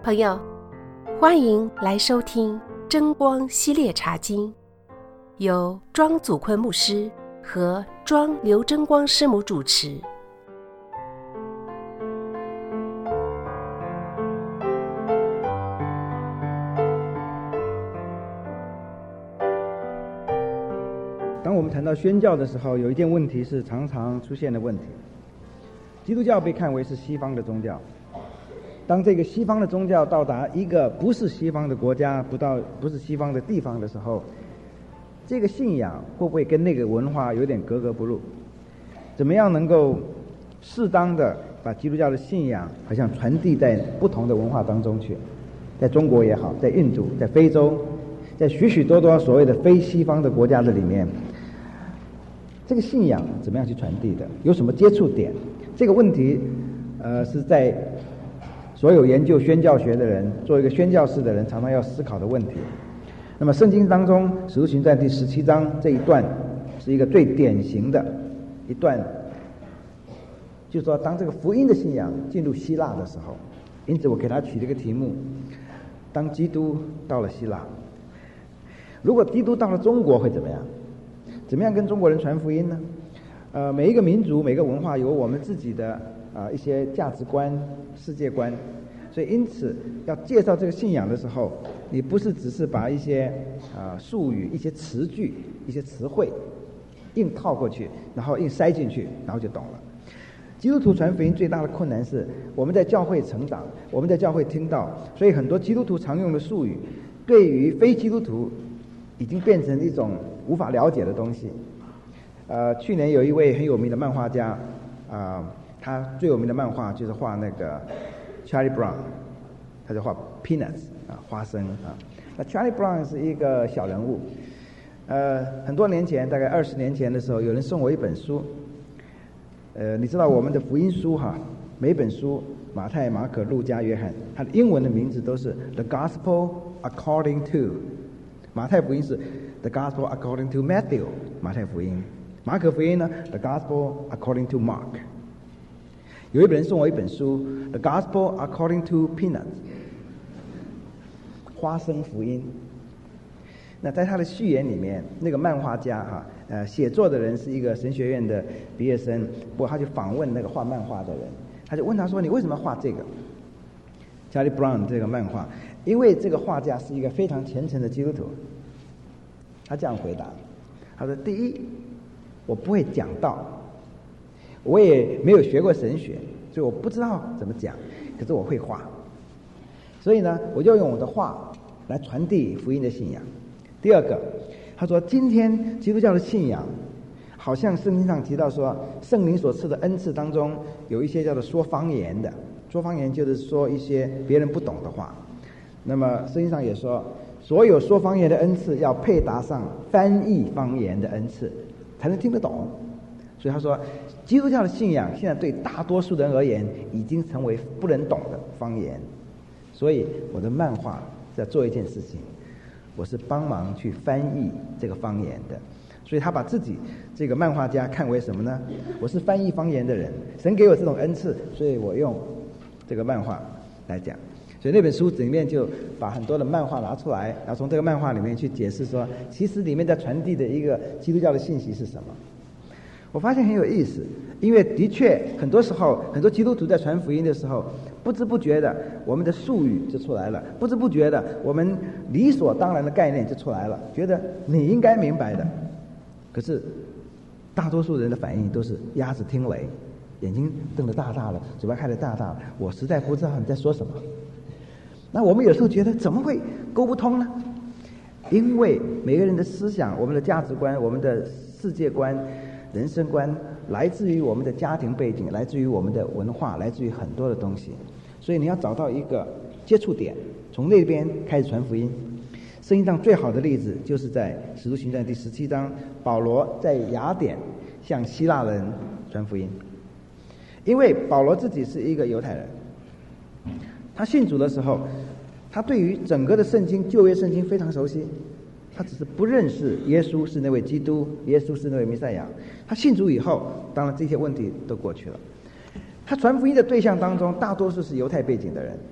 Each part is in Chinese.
朋友，欢迎来收听真光系列茶经，由庄祖坤牧师和庄刘真光师母主持。 当我们谈到宣教的时候，有一件问题是常常出现的问题。基督教被看为是西方的宗教，当这个西方的宗教到达一个不是西方的国家，不是西方的地方的时候，这个信仰会不会跟那个文化有点格格不入？怎么样能够适当的把基督教的信仰好像传递在不同的文化当中去？在中国也好，在印度，在非洲，在许许多多所谓的非西方的国家的里面，这个信仰怎么样去传递的？有什么接触点？这个问题是在所有研究宣教学的人，做一个宣教士的人常常要思考的问题。那么圣经当中使徒行传第17章这一段是一个最典型的一段，就是说当这个福音的信仰进入希腊的时候，因此我给他取了一个题目，当基督到了希腊，如果基督到了中国会怎么样？怎么样跟中国人传福音呢？每一个民族每个文化有我们自己的一些价值观世界观，所以因此要介绍这个信仰的时候，你不是只是把一些术语一些词句一些词汇硬套过去，然后硬塞进去，然后就懂了。基督徒传福音最大的困难是我们在教会成长，我们在教会听到，所以很多基督徒常用的术语对于非基督徒已经变成一种无法了解的东西。去年有一位很有名的漫画家，他最有名的漫画就是画那个 Charlie Brown， 他就画 Peanuts 花生那 Charlie Brown 是一个小人物。很多年前，大概20年前的时候，有人送我一本书。你知道我们的福音书每本书马太、马可、路加、约翰，它的英文的名字都是 The Gospel According to。马太福音是 The Gospel According to Matthew， 马太福音。马可福音呢 The Gospel According to Mark。 有一本人送我一本书 The Gospel According to Peanuts， 花生福音。那在他的序言里面，那个漫画家写作的人是一个神学院的毕业生，不过他就访问那个画漫画的人，他就问他说，你为什么要画这个 Charlie Brown 这个漫画？因为这个画家是一个非常虔诚的基督徒。他这样回答，他说，第一，我不会讲道，我也没有学过神学，所以我不知道怎么讲，可是我会画，所以呢我就用我的画来传递福音的信仰。第二个，他说今天基督教的信仰好像圣经上提到说，圣灵所赐的恩赐当中有一些叫做说方言的，说方言就是说一些别人不懂的话。那么圣经上也说，所有说方言的恩赐要配搭上翻译方言的恩赐才能听得懂。所以他说基督教的信仰现在对大多数人而言已经成为不能懂的方言。所以我的漫画在做一件事情，我是帮忙去翻译这个方言的。所以他把自己这个漫画家看为什么呢？我是翻译方言的人，神给我这种恩赐，所以我用这个漫画来讲。所以那本书里面就把很多的漫画拿出来，然后从这个漫画里面去解释说，其实里面在传递的一个基督教的信息是什么。我发现很有意思，因为的确很多时候很多基督徒在传福音的时候，不知不觉的我们的术语就出来了，不知不觉的我们理所当然的概念就出来了，觉得你应该明白的。可是大多数人的反应都是鸭子听雷，眼睛瞪得大大的，嘴巴开得大大的，我实在不知道你在说什么。那我们有时候觉得怎么会沟不通呢？因为每个人的思想，我们的价值观，我们的世界观，人生观来自于我们的家庭背景，来自于我们的文化，来自于很多的东西。所以你要找到一个接触点，从那边开始传福音。圣经上最好的例子就是在使徒行传第17章，保罗在雅典向希腊人传福音。因为保罗自己是一个犹太人，他信主的时候，他对于整个的圣经旧约圣经非常熟悉，他只是不认识耶稣是那位基督，耶稣是那位弥赛亚。他信主以后，当然这些问题都过去了。他传福音的对象当中大多数是犹太背景的人，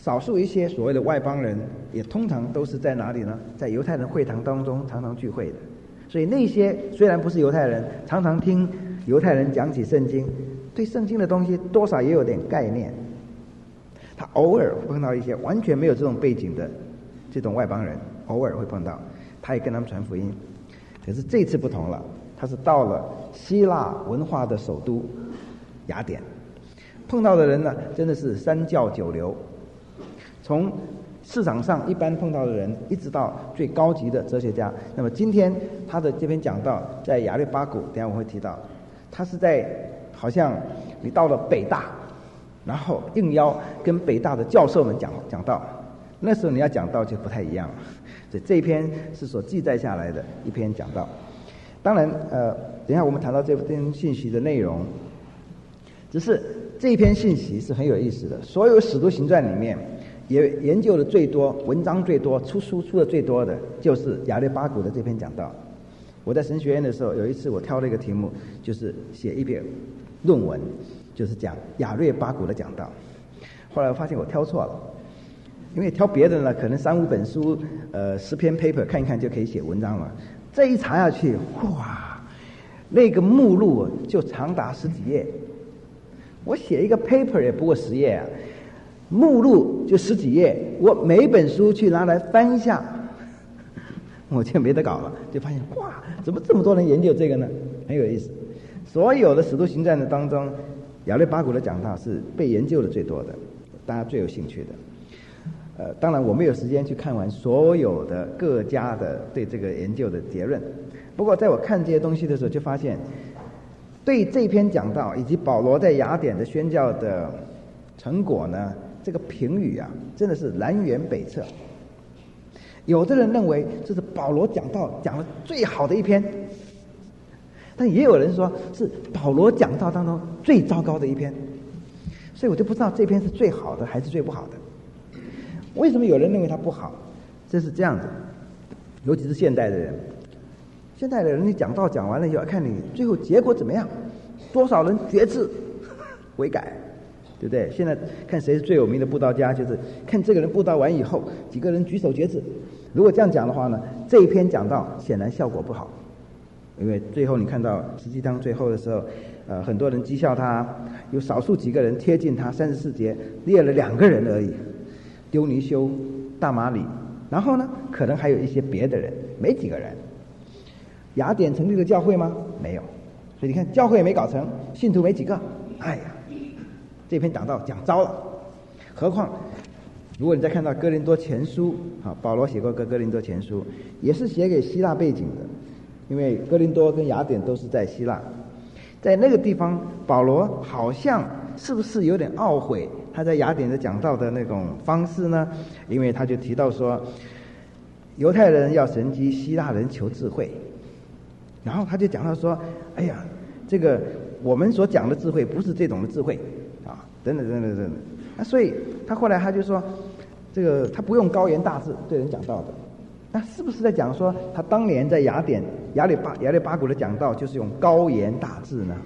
少数一些所谓的外邦人，也通常都是在哪里呢？在犹太人会堂当中常常聚会的。所以那些虽然不是犹太人，常常听犹太人讲起圣经，对圣经的东西多少也有点概念。他偶尔碰到一些完全没有这种背景的这种外邦人，偶尔会碰到，他也跟他们传福音。可是这次不同了，他是到了希腊文化的首都雅典，碰到的人呢，真的是三教九流，从市场上一般碰到的人，一直到最高级的哲学家。那么今天他的这篇讲道在亚略巴谷，等一下我会提到，他是在好像你到了北大，然后应邀跟北大的教授们讲道，那时候你要讲道就不太一样了。所以这一篇是所记载下来的一篇讲道。当然等一下我们谈到这篇信息的内容，只是这一篇信息是很有意思的。所有使徒行传里面也研究的最多、文章最多、出的最多的，就是亚略巴谷的这篇讲道。我在神学院的时候，有一次我挑了一个题目，就是写一篇论文，就是讲亚略巴谷的讲道。后来我发现我挑错了，因为挑别的呢，可能3-5本书，10篇 paper 看一看就可以写文章了。这一查下去，哇，那个目录就长达10几页。我写一个 paper 也不过10页啊。目录就10几页，我每一本书去拿来翻一下，我就没得搞了，就发现哇，怎么这么多人研究这个呢？很有意思。所有的使徒行传的当中，亚略巴谷的讲道是被研究的最多的，大家最有兴趣的。当然我没有时间去看完所有的各家的对这个研究的结论，不过在我看这些东西的时候，就发现对这篇讲道以及保罗在雅典的宣教的成果呢，这个评语啊，真的是南辕北辙。有的人认为这是保罗讲道讲的最好的一篇，但也有人说是保罗讲道当中最糟糕的一篇。所以我就不知道这篇是最好的还是最不好的。为什么有人认为它不好？这是这样子，尤其是现代的人。现代的人，你讲道讲完了以后，要看你最后结果怎么样，多少人决志悔改。对不对？现在看谁是最有名的布道家，就是看这个人布道完以后，几个人举手决志。如果这样讲的话呢，这一篇讲道显然效果不好，因为最后你看到17章最后的时候，很多人讥笑他，有少数几个人贴近他。34节列了2个人而已，丢尼修、大马里，然后呢，可能还有一些别的人，没几个人。雅典成立了教会吗？没有。所以你看，教会也没搞成，信徒没几个。哎呀！这篇讲道讲糟了，何况如果你再看到哥林多前书，保罗写过个哥林多前书，也是写给希腊背景的，因为哥林多跟雅典都是在希腊。在那个地方，保罗好像是不是有点懊悔他在雅典的讲道的那种方式呢？因为他就提到说，犹太人要神迹，希腊人求智慧。然后他就讲到说，哎呀，这个我们所讲的智慧不是这种的智慧等等。那所以他后来他就说，这个他不用高言大志对人讲道的。那是不是在讲说他当年在雅典亚略巴谷的讲道就是用高言大志呢？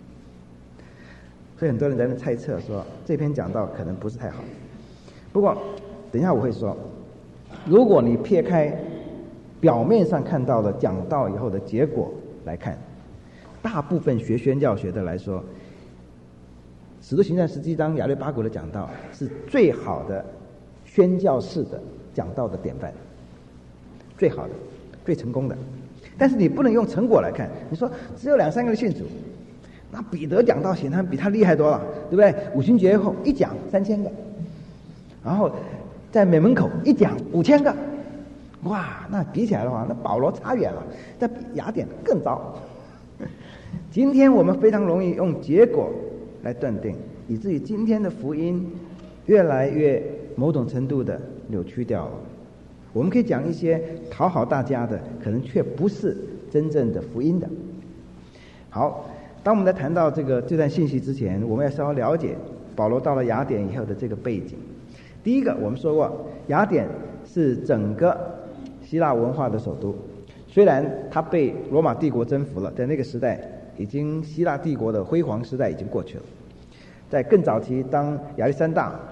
所以很多人在那猜测说这篇讲道可能不是太好。不过等一下我会说，如果你撇开表面上看到的讲道以后的结果来看，大部分学宣教学的来说，使徒行传17章亚略巴谷的讲道是最好的宣教士的讲道的典范，最好的、最成功的。但是你不能用成果来看，你说只有2-3个人信主，那彼得讲道显然比他厉害多了，对不对？5旬节后一讲3000个，然后在美门口一讲5000个，哇，那比起来的话，那保罗差远了，在雅典更糟。今天我们非常容易用结果来断定，以至于今天的福音越来越某种程度的扭曲掉了。我们可以讲一些讨好大家的，可能却不是真正的福音的。好，当我们在谈到这段信息之前，我们要稍微了解保罗到了雅典以后的这个背景。第一个，我们说过，雅典是整个希腊文化的首都，虽然它被罗马帝国征服了，在那个时代已经希腊帝国的辉煌时代已经过去了。在更早期，当亚历山大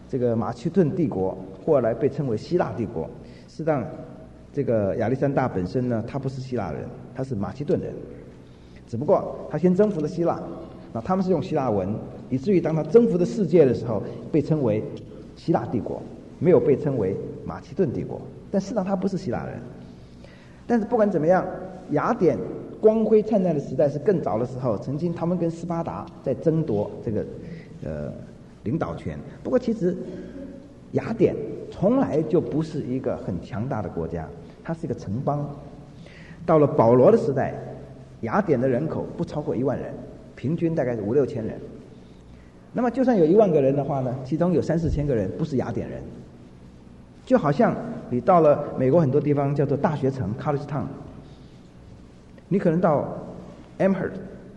这个马其顿帝国后来被称为希腊帝国。事实上，这个亚历山大本身呢，他不是希腊人，他是马其顿人，只不过他先征服了希腊，那他们是用希腊文，以至于当他征服的世界的时候，被称为希腊帝国，没有被称为马其顿帝国。但事实上他不是希腊人。但是不管怎么样，雅典光辉灿烂的时代是更早的时候，曾经他们跟斯巴达在争夺这个领导权。不过其实雅典从来就不是一个很强大的国家，它是一个城邦。到了保罗的时代，雅典的人口不超过1万人，平均大概是5、6千人。那么就算有1万个人的话呢，其中有3、4千个人不是雅典人。就好像你到了美国很多地方叫做大学城 （College Town），你可能到 Amherst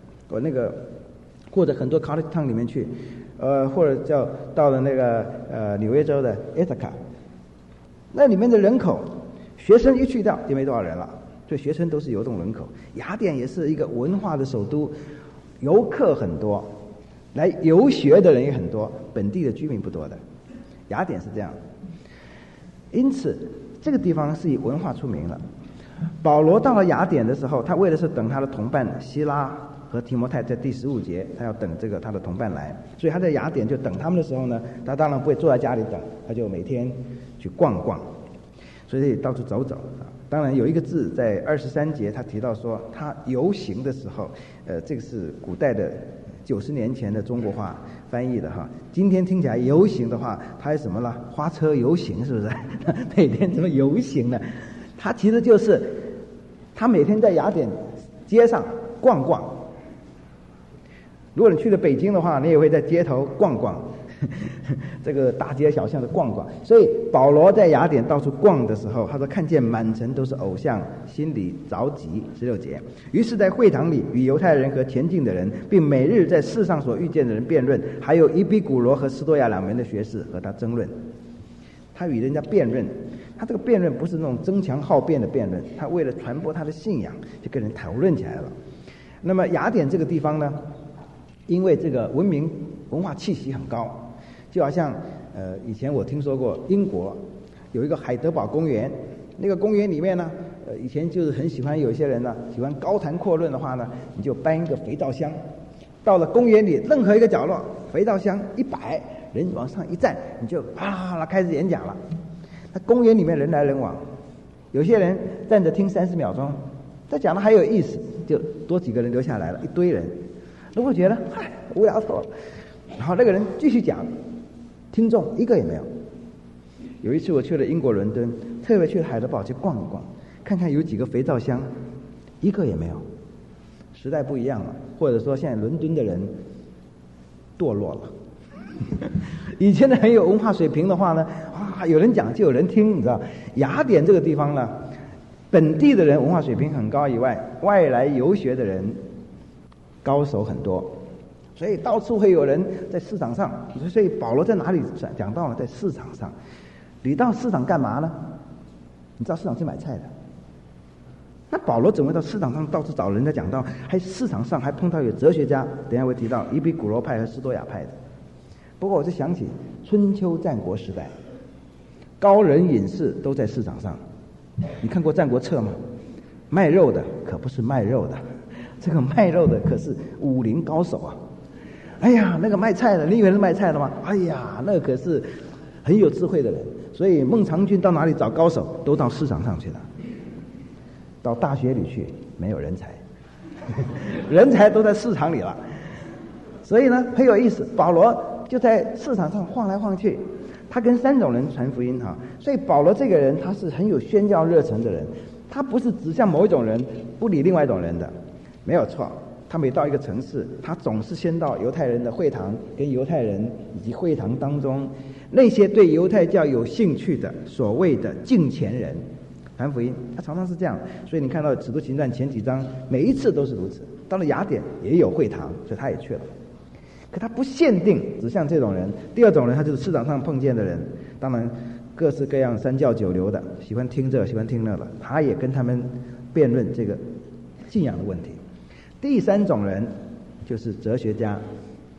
或者很多 College Town 里面去，或者到了那个纽约州的 Ithaca， 那里面的人口，学生一去掉就没多少人了，所以学生都是流动人口。雅典也是一个文化的首都，游客很多，来游学的人也很多，本地的居民不多的。雅典是这样。因此这个地方是以文化出名了。保罗到了雅典的时候，他为的是等他的同伴希拉和提摩太，在第15节他要等他的同伴来，所以他在雅典就等他们的时候呢，他当然不会坐在家里等，他就每天去逛逛，所以到处走走。当然有一个字在23节他提到说他游行的时候，这个是古代的90年前的中国话翻译的哈。今天听起来游行的话，它是什么了？花车游行是不是？每天怎么游行呢？它其实就是他每天在雅典街上逛逛。如果你去了北京的话，你也会在街头逛逛，这个大街小巷的逛逛。所以保罗在雅典到处逛的时候，他说看见满城都是偶像，心里着急。16节，于是在会堂里与犹太人和前进的人，并每日在世上所遇见的人辩论，还有伊比古罗和斯多亚2门的学士和他争论。他与人家辩论，他这个辩论不是那种争强好辩的辩论，他为了传播他的信仰，就跟人讨论起来了。那么雅典这个地方呢，因为这个文化气息很高，就好像以前我听说过英国有一个海德堡公园，那个公园里面呢，以前就是很喜欢有一些人呢喜欢高谈阔论的话呢，你就搬一个肥皂箱，到了公园里任何一个角落，肥皂箱一摆，人往上一站，你就开始演讲了。那公园里面人来人往，有些人站着听30秒钟，他讲的还有意思，就多几个人留下来了，一堆人。如果觉得无聊死了，然后那个人继续讲，听众一个也没有。有一次我去了英国伦敦，特别去海德堡去逛一逛，看看有几个肥皂箱，一个也没有。时代不一样了，或者说现在伦敦的人堕落了。以前的很有文化水平的话呢，有人讲就有人听，你知道。雅典这个地方呢，本地的人文化水平很高以外，外来游学的人高手很多，所以到处会有人在市场上。所以保罗在哪里讲到了？在市场上。你到市场干嘛呢？你知道市场是买菜的。那保罗怎么会到市场上到处找人在讲道？还市场上还碰到有哲学家，等一下会提到伊比古罗派和斯多亚派的。不过我就想起春秋战国时代，高人隐士都在市场上。你看过《战国策》吗？卖肉的可不是卖肉的，这个卖肉的可是武林高手啊！哎呀，那个卖菜的，你以为是卖菜的吗？哎呀，那可是很有智慧的人。所以孟尝君到哪里找高手？都到市场上去了。到大学里去，没有人才，人才都在市场里了。所以呢，很有意思。保罗就在市场上晃来晃去，他跟3种人传福音哈。所以保罗这个人，他是很有宣教热忱的人，他不是指向某一种人，不理另外一种人的，没有错。他每到一个城市，他总是先到犹太人的会堂，跟犹太人以及会堂当中那些对犹太教有兴趣的所谓的敬虔人传福音。他常常是这样，所以你看到《使徒行传》前几章每一次都是如此。到了雅典也有会堂，所以他也去了。可他不限定指向这种人。第二种人，他就是市场上碰见的人，当然各式各样三教九流的，喜欢听这喜欢听那个，他也跟他们辩论这个信仰的问题。第3种人就是哲学家，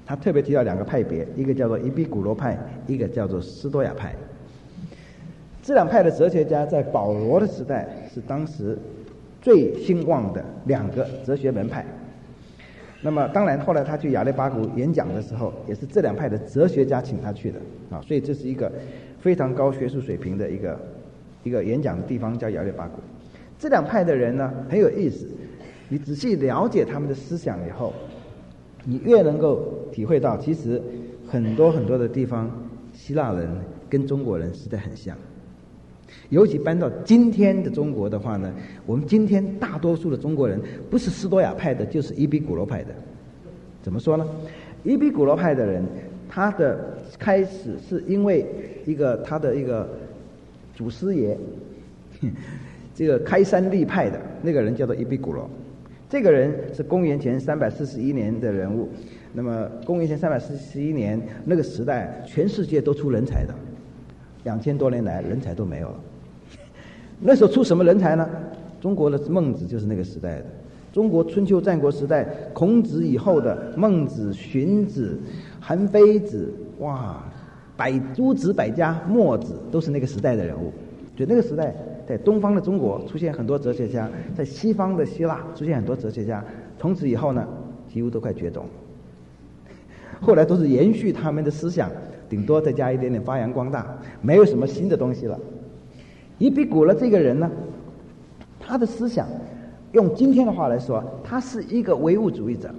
他特别提到2个派别，一个叫做伊壁古罗派，一个叫做斯多亚派。这2派的哲学家在保罗的时代是当时最兴旺的2个哲学门派。那么当然后来他去亚累巴古演讲的时候，也是这2派的哲学家请他去的啊，所以这是一个非常高学术水平的一个演讲的地方，叫亚累巴古。这2派的人呢很有意思，你仔细了解他们的思想以后，你越能够体会到，其实很多很多的地方，希腊人跟中国人实在很像。尤其搬到今天的中国的话呢，我们今天大多数的中国人不是斯多亚派的，就是伊壁古罗派的。怎么说呢？伊壁古罗派的人，他的开始是因为他的一个祖师爷，这个开山立派的那个人叫做伊壁古罗。这个人是公元前341年的人物。那么公元前341年那个时代，全世界都出人才的，2000多年来人才都没有了。那时候出什么人才呢？中国的孟子就是那个时代的。中国春秋战国时代，孔子以后的孟子、荀子、韩非子，哇，诸子百家，墨子都是那个时代的人物。就那个时代，在东方的中国出现很多哲学家，在西方的希腊出现很多哲学家。从此以后呢，几乎都快绝种。后来都是延续他们的思想，顶多再加一点点发扬光大，没有什么新的东西了。伊壁古罗这个人呢，他的思想用今天的话来说，他是一个唯物主义者，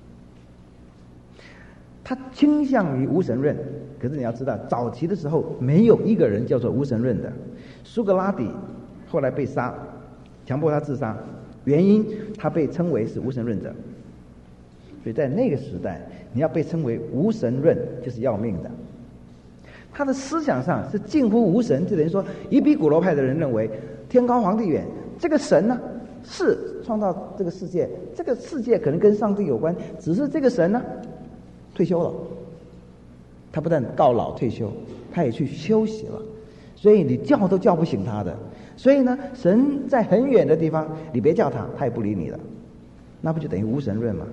他倾向于无神论。可是你要知道，早期的时候没有一个人叫做无神论的。苏格拉底后来被杀，强迫他自杀，原因他被称为是无神论者。所以在那个时代，你要被称为无神论就是要命的。他的思想上是近乎无神，就等于说伊壁古罗派的人认为天高皇帝远，这个神呢是创造这个世界，这个世界可能跟上帝有关，只是这个神呢退休了，他不但告老退休，他也去休息了，所以你叫都叫不醒他的。所以呢，神在很远的地方，你别叫他，他也不理你了，那不就等于无神论吗？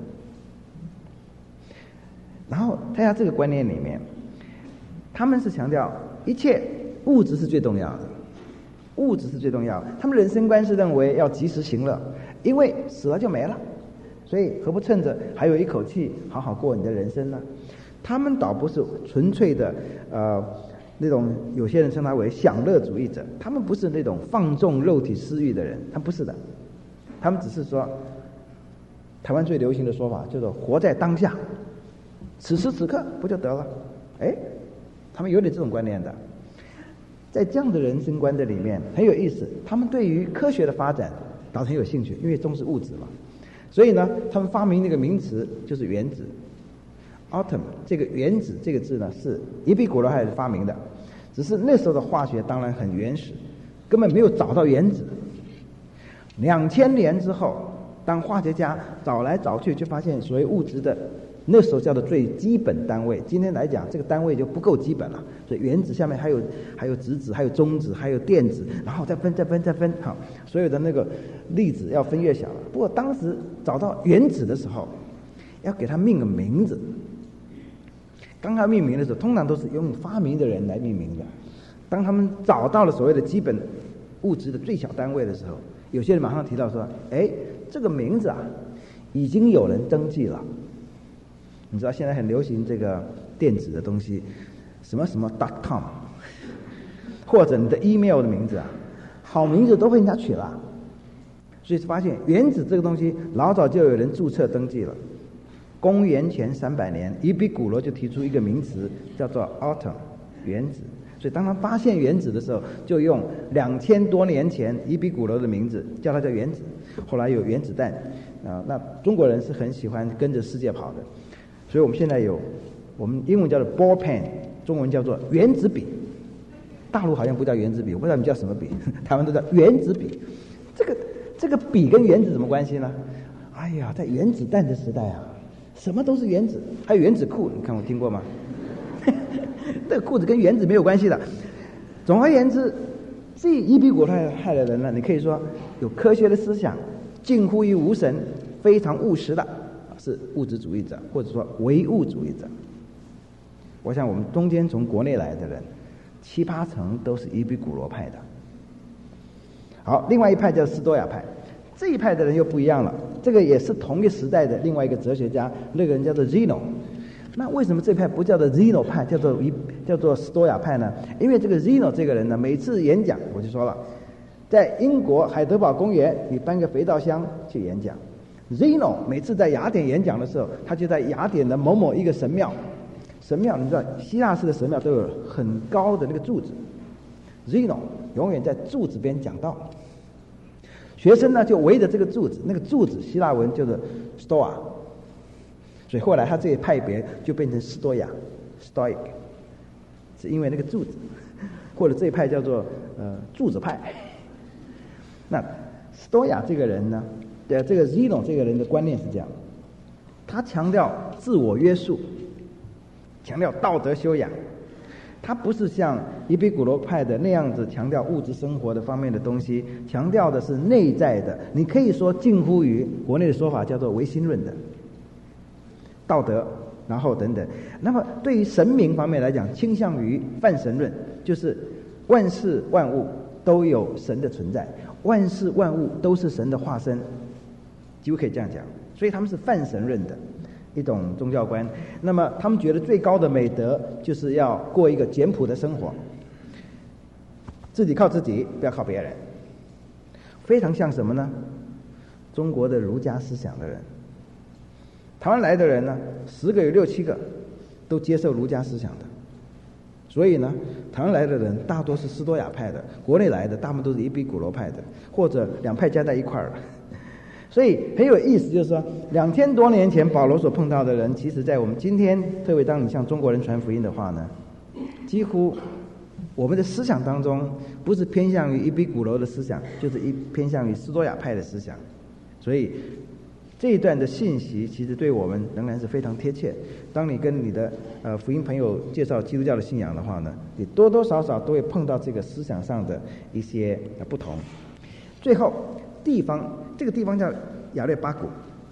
然后在他这个观念里面，他们是强调一切物质是最重要的，物质是最重要的。他们人生观是认为要及时行乐，因为死了就没了，所以何不趁着还有一口气好好过你的人生呢？他们倒不是纯粹的那种有些人称他为享乐主义者，他们不是那种放纵肉体私欲的人，他们不是的，他们只是说台湾最流行的说法叫做活在当下，此时此刻不就得了？他们有点这种观念的。在这样的人生观的里面很有意思，他们对于科学的发展倒是很有兴趣，因为重视物质嘛。所以呢，他们发明那个名词就是原子 atom。 这个原子这个字呢是伊壁古罗派发明的，只是那时候的化学当然很原始，根本没有找到原子。2000年之后，当化学家找来找去，就发现所谓物质的那时候叫做最基本单位，今天来讲这个单位就不够基本了。所以原子下面还有质子，还有中子，还有电子，然后再分，好，所有的那个粒子要分越小了。不过当时找到原子的时候，要给它命个名字。刚刚命名的时候，通常都是用发明的人来命名的。当他们找到了所谓的基本物质的最小单位的时候，有些人马上提到说：“这个名字啊，已经有人登记了。”你知道现在很流行这个电子的东西，什么什么 .com， 或者你的 email 的名字啊，好名字都被人家取了。所以发现原子这个东西老早就有人注册登记了。公元前300年，伊壁古罗就提出一个名词叫做 atom， 原子。所以当他发现原子的时候，就用2000多年前伊壁古罗的名字叫它叫原子。后来有原子弹那中国人是很喜欢跟着世界跑的。所以我们现在有，我们英文叫做 ball pen， 中文叫做原子笔。大陆好像不叫原子笔，我不知道你叫什么笔，台湾都叫原子笔。这个笔跟原子什么关系呢？哎呀，在原子弹的时代啊，什么都是原子，还有原子裤，你看我听过吗？这个裤子跟原子没有关系的。总而言之，这伊壁古罗派的人呢，你可以说有科学的思想，近乎于无神，非常务实的。 是物质主义者，或者说唯物主义者。我想我们中间从国内来的人7-8成都是伊比古罗派的。好，另外一派叫斯多亚派，这一派的人又不一样了，这个也是同一时代的另外一个哲学家，那个人叫做 Zeno。 那为什么这派不叫做 Zeno 派，叫做斯多亚派呢？因为这个 Zeno 这个人呢，每次演讲我就说了，在英国海德堡公园你搬个肥皂箱去演讲， Zeno 每次在雅典演讲的时候，他就在雅典的某某一个神庙，神庙你知道希腊式的神庙都有很高的那个柱子， Zeno 永远在柱子边讲道，学生呢就围着这个柱子，那个柱子希腊文就是 Stoa， 所以后来他这一派别就变成斯多亚 Stoic， 是因为那个柱子，或者这一派叫做柱子派。那斯多亚这个人呢，这个 Zeno 这个人的观念是这样，他强调自我约束，强调道德修养，他不是像伊比古罗派的那样子强调物质生活的方面的东西，强调的是内在的，你可以说近乎于国内的说法叫做唯心论的道德，然后等等。那么对于神明方面来讲，倾向于泛神论，就是万事万物都有神的存在，万事万物都是神的化身，几乎可以这样讲。所以他们是泛神论的一种宗教观。那么他们觉得最高的美德就是要过一个简朴的生活，自己靠自己，不要靠别人。非常像什么呢？中国的儒家思想的人。台湾来的人呢，10个有6、7个都接受儒家思想的，所以呢，台湾来的人大多是斯多亚派的，国内来的大部分都是伊比古罗派的，或者两派加在一块儿了。所以很有意思，就是说2000多年前保罗所碰到的人，其实在我们今天，特别当你向中国人传福音的话呢，几乎我们的思想当中不是偏向于伊比古罗的思想，就是偏向于斯多亚派的思想。所以这一段的信息其实对我们仍然是非常贴切。当你跟你的福音朋友介绍基督教的信仰的话呢，你多多少少都会碰到这个思想上的一些不同。最后这个地方叫亚略巴谷。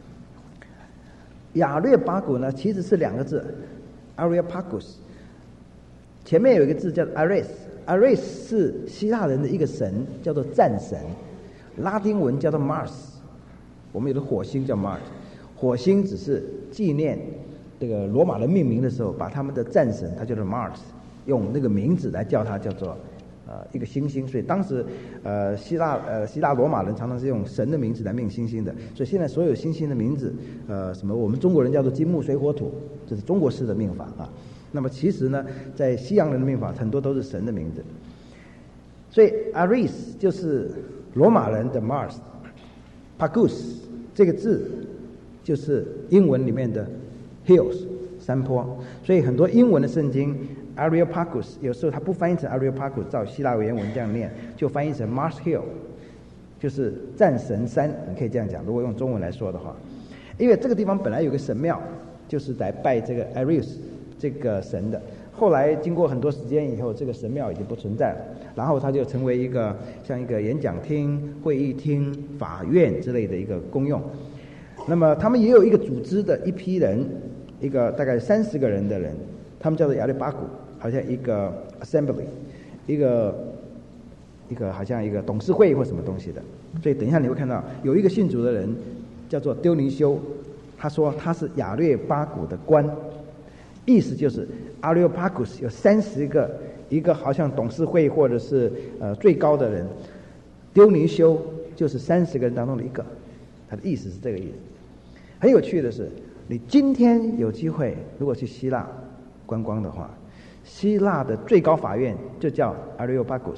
亚略巴谷呢其实是2个字 Areopagus， 前面有一个字叫 Ares， 是希腊人的一个神，叫做战神，拉丁文叫做 Mars。我们有的火星叫 Mars， 火星只是纪念这个罗马人命名的时候，把他们的战神他叫做 Mars， 用那个名字来叫他，叫做一个星星。所以当时希腊罗马人常常是用神的名字来命星星的。所以现在所有星星的名字什么我们中国人叫做金木水火土，这是中国式的命法啊。那么其实呢，在西洋人的命法很多都是神的名字。所以 Ares 就是罗马人的 Mars，Pagus 这个字就是英文里面的 hills 山坡，所以很多英文的圣经 Areopagus 有时候它不翻译成 Areopagus， 照希腊原文这样念，就翻译成 Mars Hill， 就是战神山，你可以这样讲，如果用中文来说的话。因为这个地方本来有个神庙，就是来拜这个 Ares 这个神的，后来经过很多时间以后，这个神庙已经不存在了，然后它就成为一个像一个演讲厅、会议厅、法院之类的一个公用。那么他们也有一个组织的一批人，一个大概30个人的人，他们叫做亚略巴谷，好像一个 assembly， 一个好像一个董事会或什么东西的。所以等一下你会看到有一个信主的人叫做丢尼修，他说他是亚略巴谷的官，意思就是 Areopagus 有30个，一个好像董事会或者是最高的人，丢尼修就是30个人当中的一个，他的意思是这个意思。很有趣的是，你今天有机会如果去希腊观光的话，希腊的最高法院就叫 Areopagus，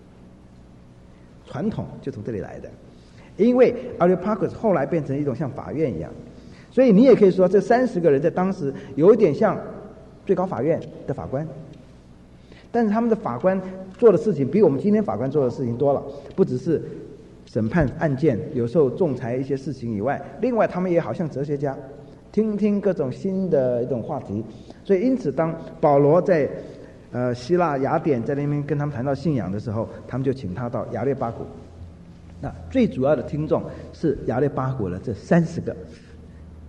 传统就从这里来的。因为 Areopagus 后来变成一种像法院一样，所以你也可以说这30个人在当时有一点像最高法院的法官，但是他们的法官做的事情比我们今天法官做的事情多了，不只是审判案件，有时候仲裁一些事情以外，另外他们也好像哲学家，听听各种新的一种话题。所以因此当保罗在希腊雅典在那边跟他们谈到信仰的时候，他们就请他到亚略巴谷。那最主要的听众是亚略巴谷的这30个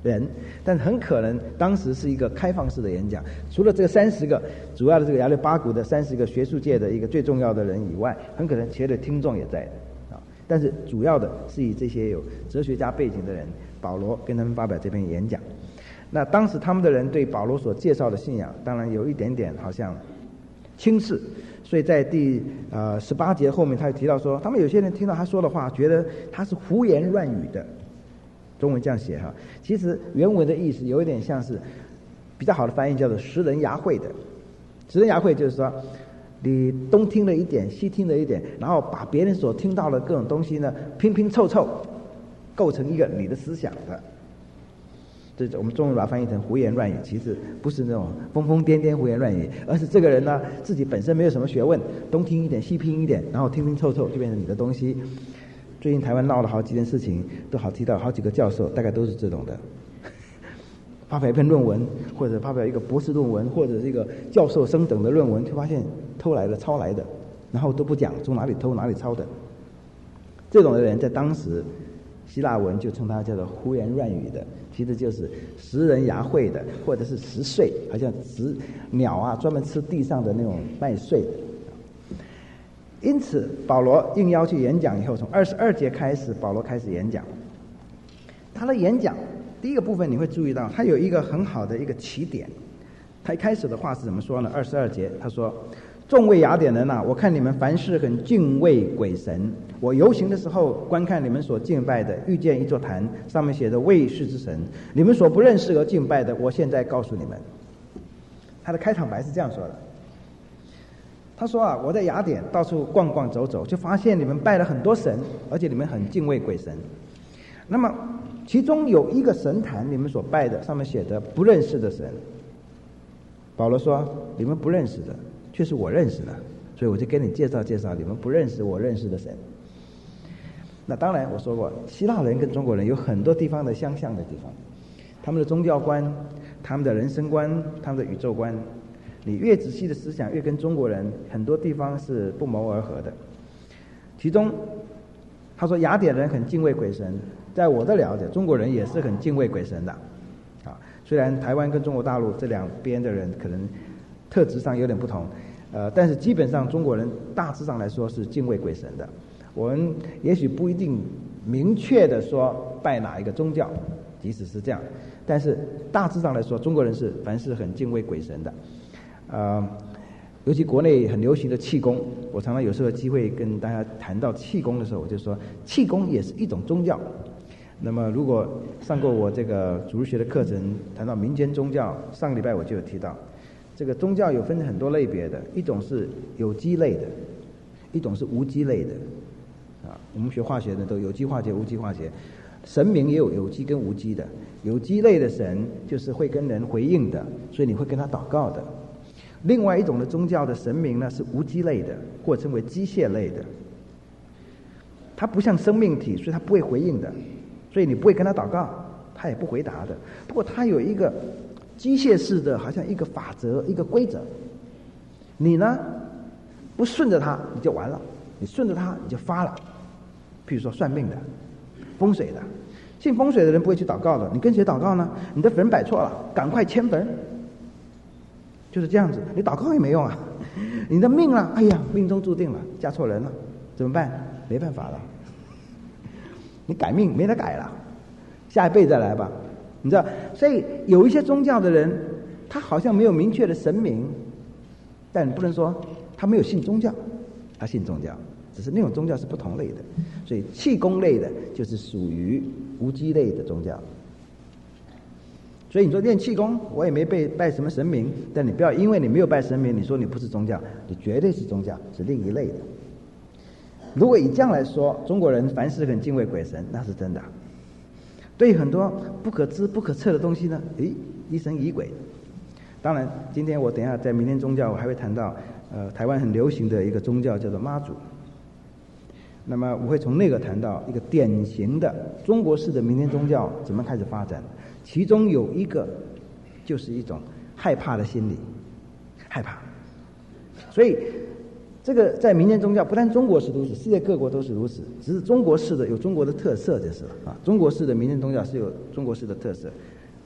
人，但很可能当时是一个开放式的演讲，除了这个30个主要的这个亚略巴谷的30个学术界的一个最重要的人以外，很可能其他的听众也在的啊。但是主要的是以这些有哲学家背景的人，保罗跟他们发表这篇演讲。那当时他们的人对保罗所介绍的信仰，当然有一点点好像轻视，所以在第18节后面他就提到说，他们有些人听到他说的话，觉得他是胡言乱语的。中文这样写哈，其实原文的意思有一点像是比较好的翻译叫做食人牙慧的。食人牙慧就是说，你东听了一点，西听了一点，然后把别人所听到的各种东西呢拼拼凑凑，构成一个你的思想的。这我们中文把它翻译成胡言乱语，其实不是那种疯疯癫癫胡言乱语，而是这个人呢自己本身没有什么学问，东听一点西听一点，然后拼拼凑凑就变成你的东西。最近台湾闹了好几件事情，都好提到好几个教授，大概都是这种的，发表一篇论文，或者发表一个博士论文，或者是一个教授升等的论文，就发现偷来的、抄来的，然后都不讲从哪里偷哪里抄的。这种的人在当时希腊文就称他叫做胡言乱语的，其实就是食人牙慧的，或者是食碎，好像鸟啊专门吃地上的那种麦穗的。因此保罗应邀去演讲以后，从22节开始，保罗开始演讲。他的演讲第一个部分你会注意到，他有一个很好的一个起点。他一开始的话是怎么说呢？22节他说：众位雅典人啊，我看你们凡事很敬畏鬼神。我游行的时候观看你们所敬拜的，遇见一座坛，上面写着卫士之神。你们所不认识而敬拜的，我现在告诉你们。他的开场白是这样说的。他说啊，我在雅典到处逛逛走走，就发现你们拜了很多神，而且你们很敬畏鬼神。那么其中有一个神坛，你们所拜的上面写着不认识的神。保罗说，你们不认识的却是我认识的，所以我就给你介绍介绍你们不认识我认识的神。那当然我说过，希腊人跟中国人有很多地方的相像的地方，他们的宗教观，他们的人生观，他们的宇宙观，你越仔细的思想，越跟中国人很多地方是不谋而合的。其中他说雅典人很敬畏鬼神，在我的了解，中国人也是很敬畏鬼神的啊。虽然台湾跟中国大陆这两边的人可能特质上有点不同，但是基本上中国人大致上来说是敬畏鬼神的。我们也许不一定明确的说拜哪一个宗教，即使是这样，但是大致上来说，中国人是凡是很敬畏鬼神的。尤其国内很流行的气功，我常常有时候有机会跟大家谈到气功的时候，我就说气功也是一种宗教。那么如果上过我这个主日学的课程，谈到民间宗教，上个礼拜我就有提到，这个宗教有分很多类别的，一种是有机类的，一种是无机类的。我们学化学的都有机化学、无机化学，神明也有有机跟无机的。有机类的神就是会跟人回应的，所以你会跟他祷告的。另外一种的宗教的神明呢是无机类的，或称为机械类的，它不像生命体，所以它不会回应的，所以你不会跟他祷告，他也不回答的。不过它有一个机械式的，好像一个法则、一个规则，你呢不顺着它你就完了，你顺着它你就发了。譬如说算命的、风水的，信风水的人不会去祷告的，你跟谁祷告呢？你的坟摆错了，赶快迁坟。就是这样子，你祷告也没用啊！你的命啊，哎呀，命中注定了，嫁错人了，怎么办？没办法了，你改命没得改了，下一辈再来吧。你知道，所以有一些宗教的人，他好像没有明确的神明，但你不能说他没有信宗教，他信宗教，只是那种宗教是不同类的。所以气功类的就是属于无机类的宗教。所以你说练气功，我也没拜什么神明，但你不要因为你没有拜神明，你说你不是宗教，你绝对是宗教，是另一类的。如果以这样来说，中国人凡事很敬畏鬼神，那是真的。对很多不可知不可测的东西呢，疑神疑鬼。当然今天我等一下在明天宗教我还会谈到台湾很流行的一个宗教叫做妈祖。那么我会从那个谈到一个典型的中国式的民间宗教怎么开始发展，其中有一个就是一种害怕的心理，害怕。所以这个在民间宗教不但中国是如此，世界各国都是如此，只是中国式的有中国的特色就是了啊。中国式的民间宗教是有中国式的特色，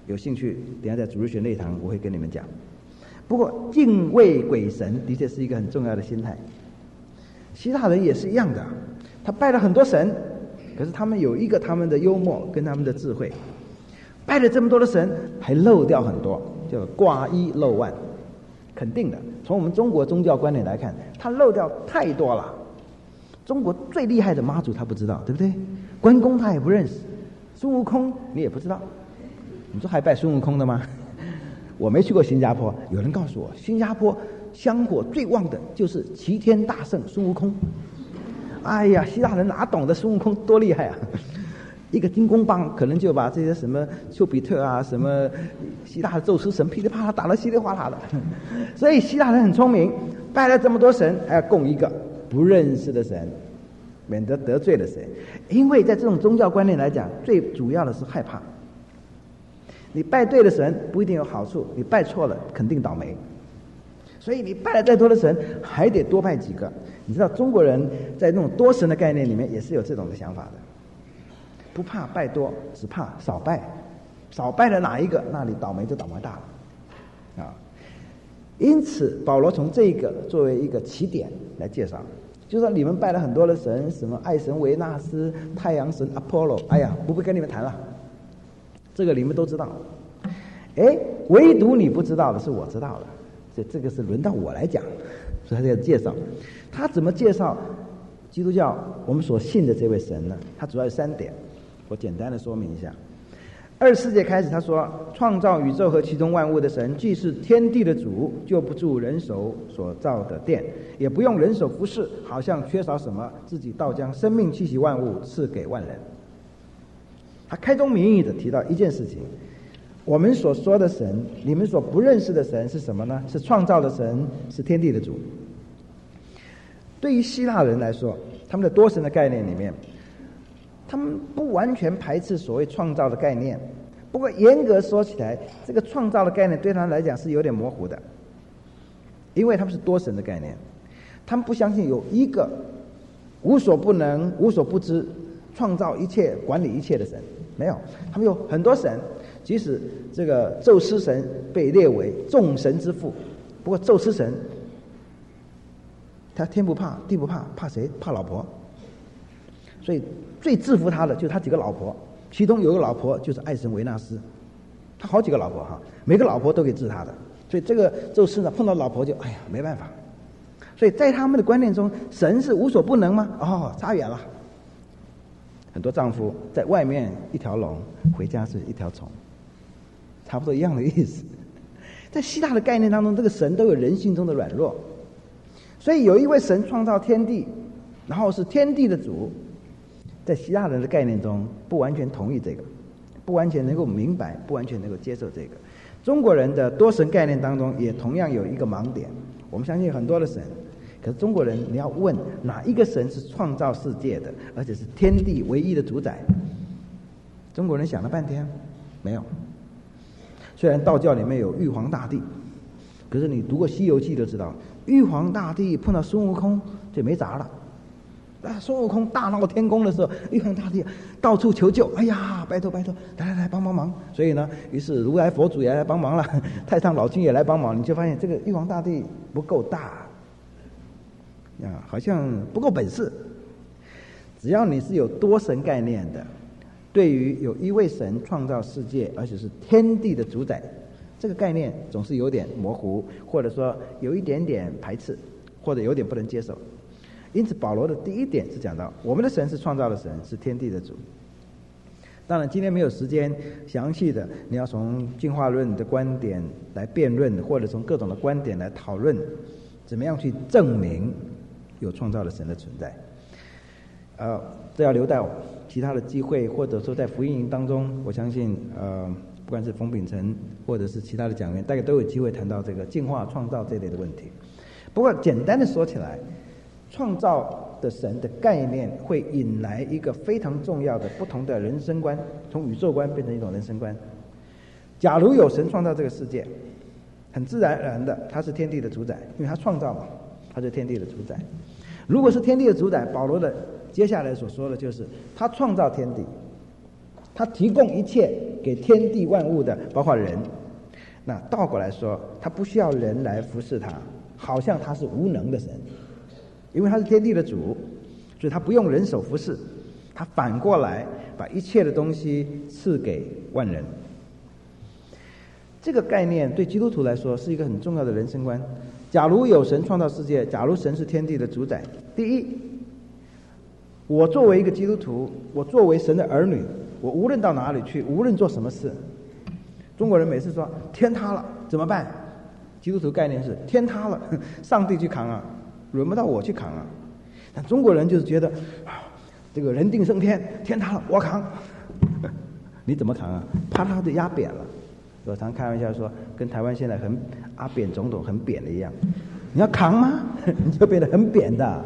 有兴趣等一下在主日学那一堂我会跟你们讲。不过敬畏鬼神的确是一个很重要的心态。希腊人也是一样的，他拜了很多神，可是他们有一个他们的幽默跟他们的智慧，拜了这么多的神还漏掉很多，叫挂一漏万。肯定的，从我们中国宗教观念来看，他漏掉太多了。中国最厉害的妈祖他不知道，对不对？关公他也不认识，孙悟空你也不知道。你说还拜孙悟空的吗？我没去过新加坡，有人告诉我，新加坡香火最旺的就是齐天大圣孙悟空。哎呀，希腊人哪懂得孙悟空多厉害啊！一个金箍棒可能就把这些什么丘比特啊、什么希腊的宙斯神噼里啪啦打得稀里哗啦的。所以希腊人很聪明，拜了这么多神，还要供一个不认识的神，免得得罪了谁。因为在这种宗教观念来讲，最主要的是害怕。你拜对了神不一定有好处，你拜错了肯定倒霉。所以你拜了再多的神，还得多拜几个。你知道中国人在那种多神的概念里面也是有这种的想法的，不怕拜多，只怕少拜。少拜了哪一个，那里倒霉就倒霉大了啊！因此保罗从这个作为一个起点来介绍，就说你们拜了很多的神，什么爱神维纳斯、太阳神阿波罗，哎呀，不会跟你们谈了，这个你们都知道。哎，唯独你不知道的是我知道的，所以这个是轮到我来讲，所以他在介绍。他怎么介绍基督教我们所信的这位神呢？他主要有3点，我简单的说明一下。24节开始他说，创造宇宙和其中万物的神，既是天地的主，就不住人手所造的殿，也不用人手服侍，好像缺少什么，自己倒将生命气息万物赐给万人。他开宗明义的提到一件事情，我们所说的神，你们所不认识的神是什么呢？是创造的神，是天地的主。对于希腊人来说，他们的多神的概念里面，他们不完全排斥所谓创造的概念，不过严格说起来，这个创造的概念对他们来讲是有点模糊的，因为他们是多神的概念，他们不相信有一个无所不能、无所不知、创造一切、管理一切的神，没有，他们有很多神。即使这个宙斯神被列为众神之父，不过宙斯神他天不怕地不怕，怕谁？怕老婆。所以最制服他的就是他几个老婆，其中有一个老婆就是爱神维纳斯，他好几个老婆哈，每个老婆都可以治他的。所以这个宙斯呢碰到老婆就哎呀没办法。所以在他们的观念中，神是无所不能吗？哦，差远了。很多丈夫在外面一条龙，回家是一条虫，差不多一样的意思。在希腊的概念当中，这个神都有人性中的软弱，所以有一位神创造天地，然后是天地的主，在希腊人的概念中不完全同意这个，不完全能够明白，不完全能够接受这个。中国人的多神概念当中也同样有一个盲点，我们相信很多的神，可是中国人你要问哪一个神是创造世界的，而且是天地唯一的主宰，中国人想了半天没有。虽然道教里面有玉皇大帝，可是你读过《西游记》就知道，玉皇大帝碰到孙悟空就没闸了。孙悟空大闹天宫的时候，玉皇大帝到处求救，哎呀，拜托拜托，来帮忙。所以呢，于是如来佛祖也来帮忙了，太上老君也来帮忙，你就发现这个玉皇大帝不够大啊，好像不够本事。只要你是有多神概念的，对于有一位神创造世界，而且是天地的主宰，这个概念总是有点模糊，或者说有一点点排斥，或者有点不能接受。因此保罗的第一点是讲到我们的神是创造的神，是天地的主。当然今天没有时间详细的你要从进化论的观点来辩论，或者从各种的观点来讨论怎么样去证明有创造的神的存在。这要留待其他的机会，或者说在福音营当中，我相信不管是冯秉成或者是其他的讲员，大概都有机会谈到这个进化创造这类的问题。不过简单的说起来，创造的神的概念会引来一个非常重要的不同的人生观，从宇宙观变成一种人生观。假如有神创造这个世界，很自然而然的他是天地的主宰，因为他创造嘛，他是天地的主宰。如果是天地的主宰，保罗的接下来所说的就是他创造天地， 他提供一切给天地万物的，包括人。那倒过来说，他不需要人来服侍他，好像他是无能的神，因为他是天地的主，所以他不用人手服侍，他反过来把一切的东西赐给万人。这个概念对基督徒来说是一个很重要的人生观。假如有神创造世界，假如神是天地的主宰，第一，我作为一个基督徒，我作为神的儿女，我无论到哪里去，无论做什么事，中国人每次说天塌了怎么办？基督徒概念是天塌了，上帝去扛啊，轮不到我去扛啊。但中国人就是觉得这个人定胜天，天塌了我扛，你怎么扛啊？啪啦就压扁了。我常开玩笑说，跟台湾现在很阿扁总统很扁的一样，你要扛吗？你就变得很扁的，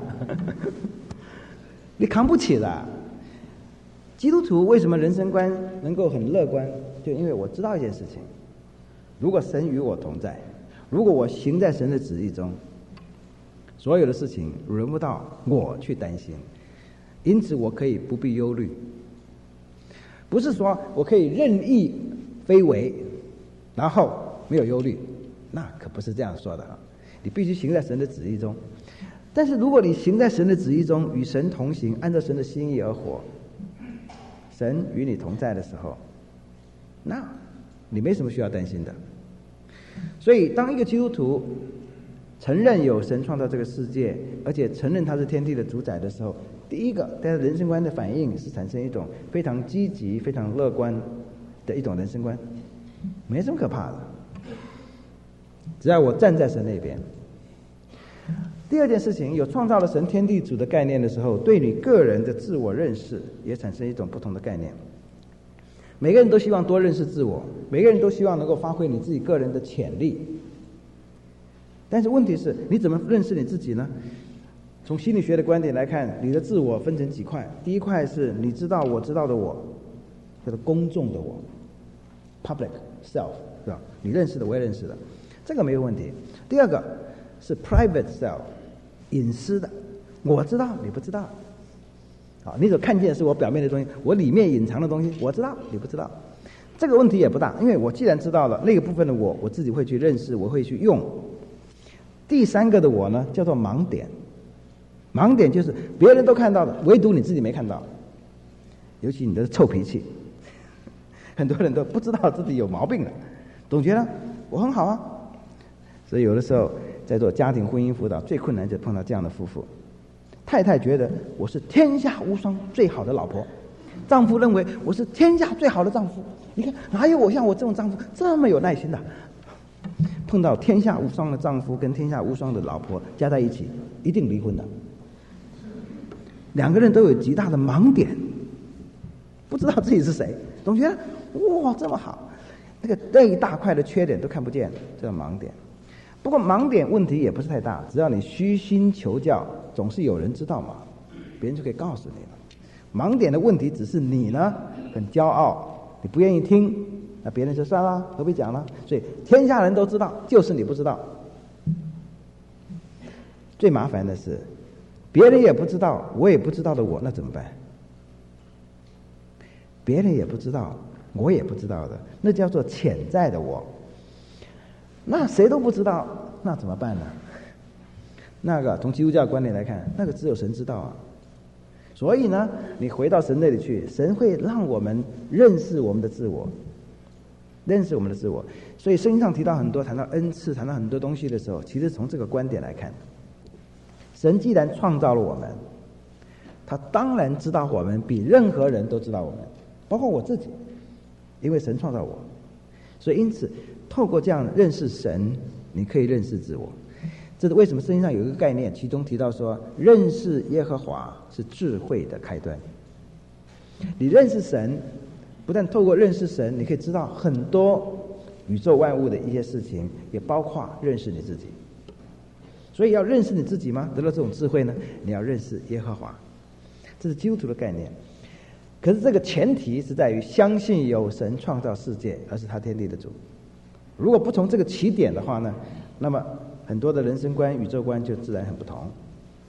你扛不起的。基督徒为什么人生观能够很乐观？就因为我知道一件事情，如果神与我同在，如果我行在神的旨意中，所有的事情轮不到我去担心，因此我可以不必忧虑。不是说我可以任意非为，然后没有忧虑，那可不是这样说的啊！你必须行在神的旨意中。但是如果你行在神的旨意中，与神同行，按照神的心意而活，神与你同在的时候，那你没什么需要担心的。所以当一个基督徒承认有神创造这个世界，而且承认他是天地的主宰的时候，第一个在人生观的反应是产生一种非常积极非常乐观的一种人生观，没什么可怕的，只要我站在神那边。第二件事情，有创造了神天地主的概念的时候，对你个人的自我认识也产生一种不同的概念。每个人都希望多认识自我，每个人都希望能够发挥你自己个人的潜力。但是问题是，你怎么认识你自己呢？从心理学的观点来看，你的自我分成几块。第一块是你知道我知道的我，叫做公众的我 ，public self， 是吧？你认识的我也认识的，这个没有问题。第二个是 private self， 隐私的，我知道你不知道。好，你所看见的是我表面的东西，我里面隐藏的东西我知道你不知道，这个问题也不大，因为我既然知道了那个部分的我自己会去认识，我会去用。第三个的我呢，叫做盲点。盲点就是别人都看到的，唯独你自己没看到。尤其你的臭脾气，很多人都不知道自己有毛病了，总觉得我很好啊。所以有的时候在做家庭婚姻辅导，最困难就碰到这样的夫妇。太太觉得我是天下无双最好的老婆，丈夫认为我是天下最好的丈夫。你看哪有我像我这种丈夫这么有耐心的？碰到天下无双的丈夫跟天下无双的老婆加在一起，一定离婚的。两个人都有极大的盲点，不知道自己是谁，总觉得哇这么好，那一大块的缺点都看不见，这叫盲点。不过盲点问题也不是太大，只要你虚心求教，总是有人知道嘛，别人就可以告诉你了。盲点的问题只是你呢很骄傲，你不愿意听，那别人就算了，何必讲呢？所以天下人都知道，就是你不知道。最麻烦的是别人也不知道，我也不知道的我，那怎么办？别人也不知道，我也不知道的，那叫做潜在的我。那谁都不知道，那怎么办呢？那个从基督教观点来看，那个只有神知道啊。所以呢，你回到神那里去，神会让我们认识我们的自我，认识我们的自我。所以圣经上提到很多，谈到恩赐，谈到很多东西的时候，其实从这个观点来看，神既然创造了我们，他当然知道我们比任何人都知道我们，包括我自己，因为神创造我。所以因此透过这样认识神，你可以认识自我。这是为什么圣经上有一个概念，其中提到说，认识耶和华是智慧的开端。你认识神，不但透过认识神，你可以知道很多宇宙万物的一些事情，也包括认识你自己。所以要认识你自己吗？得到这种智慧呢，你要认识耶和华，这是基督徒的概念。可是这个前提是在于相信有神创造世界，而是他天地的主。如果不从这个起点的话呢，那么很多的人生观、宇宙观就自然很不同。